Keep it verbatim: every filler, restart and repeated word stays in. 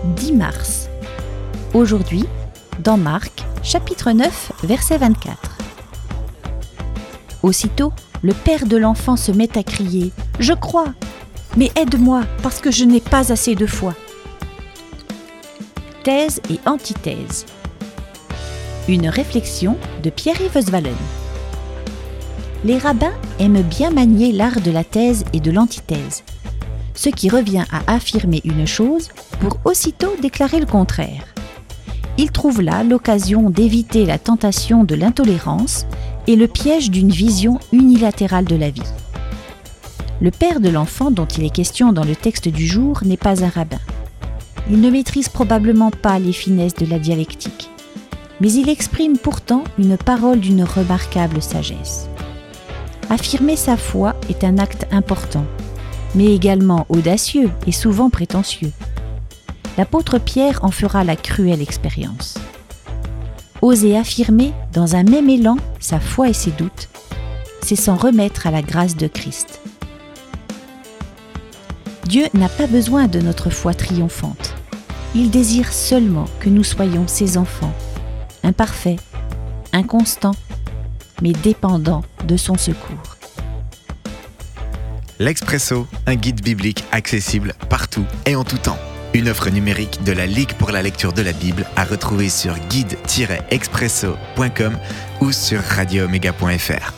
dix mars. Aujourd'hui, dans Marc, chapitre neuf, verset vingt-quatre. Aussitôt, le père de l'enfant se met à crier « Je crois, mais aide-moi parce que je n'ai pas assez de foi. » Thèse et antithèse. Une réflexion de Pierre-Yves Westphalen. Les rabbins aiment bien manier l'art de la thèse et de l'antithèse, ce qui revient à affirmer une chose pour aussitôt déclarer le contraire. Ils trouvent là l'occasion d'éviter la tentation de l'intolérance et le piège d'une vision unilatérale de la vie. Le père de l'enfant dont il est question dans le texte du jour n'est pas un rabbin. Il ne maîtrise probablement pas les finesses de la dialectique, mais il exprime pourtant une parole d'une remarquable sagesse. Affirmer sa foi est un acte important, mais également audacieux et souvent prétentieux. L'apôtre Pierre en fera la cruelle expérience. Oser affirmer, dans un même élan, sa foi et ses doutes, c'est s'en remettre à la grâce de Christ. Dieu n'a pas besoin de notre foi triomphante. Il désire seulement que nous soyons ses enfants, imparfaits, inconstants, mais dépendants de son secours. L'Expresso, un guide biblique accessible partout et en tout temps. Une offre numérique de la Ligue pour la lecture de la Bible à retrouver sur guide tiret expresso point com ou sur radio omega point f r.